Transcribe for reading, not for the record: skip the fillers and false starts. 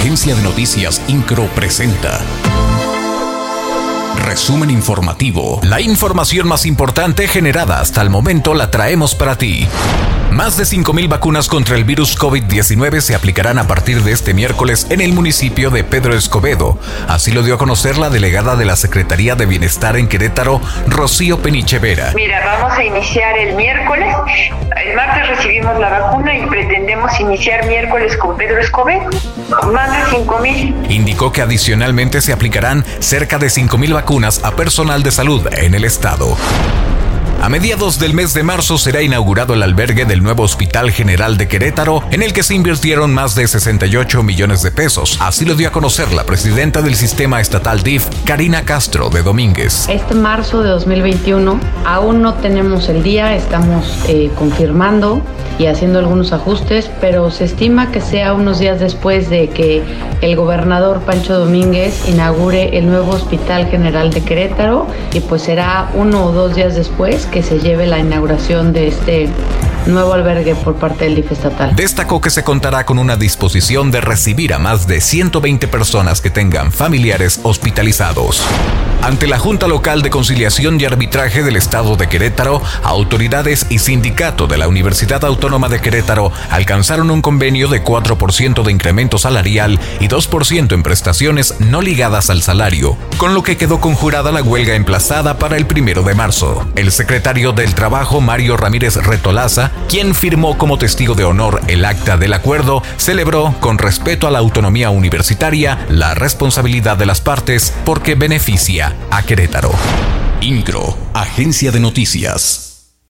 Agencia de Noticias Incro presenta Resumen informativo. La información más importante generada hasta el momento la traemos para ti. Más de 5,000 vacunas contra el virus COVID-19 se aplicarán a partir de este miércoles en el municipio de Pedro Escobedo. Así lo dio a conocer la delegada de la Secretaría de Bienestar en Querétaro, Rocío Peniche Vera. Mira, vamos a iniciar el miércoles. El martes recibimos la vacuna y pretendemos iniciar miércoles con Pedro Escobedo. Más de 5,000. Indicó que adicionalmente se aplicarán cerca de 5,000 vacunas a personal de salud en el estado. A mediados del mes de marzo será inaugurado el albergue del nuevo Hospital General de Querétaro, en el que se invirtieron más de 68 millones de pesos. Así lo dio a conocer la presidenta del sistema estatal DIF, Karina Castro de Domínguez. Este marzo de 2021 aún no tenemos el día, estamos confirmando y haciendo algunos ajustes, pero se estima que sea unos días después de que el gobernador Pancho Domínguez inaugure el nuevo Hospital General de Querétaro, y pues será 1 o 2 días después que se lleve la inauguración de este nuevo albergue por parte del DIF estatal. Destacó que se contará con una disposición de recibir a más de 120 personas que tengan familiares hospitalizados. Ante la Junta Local de Conciliación y Arbitraje del Estado de Querétaro, autoridades y sindicato de la Universidad Autónoma de Querétaro alcanzaron un convenio de 4% de incremento salarial y 2% en prestaciones no ligadas al salario, con lo que quedó conjurada la huelga emplazada para el 1 de marzo. El secretario del Trabajo, Mario Ramírez Retolaza, quien firmó como testigo de honor el acta del acuerdo, celebró, con respeto a la autonomía universitaria, la responsabilidad de las partes porque beneficia a Querétaro. Incro, Agencia de Noticias.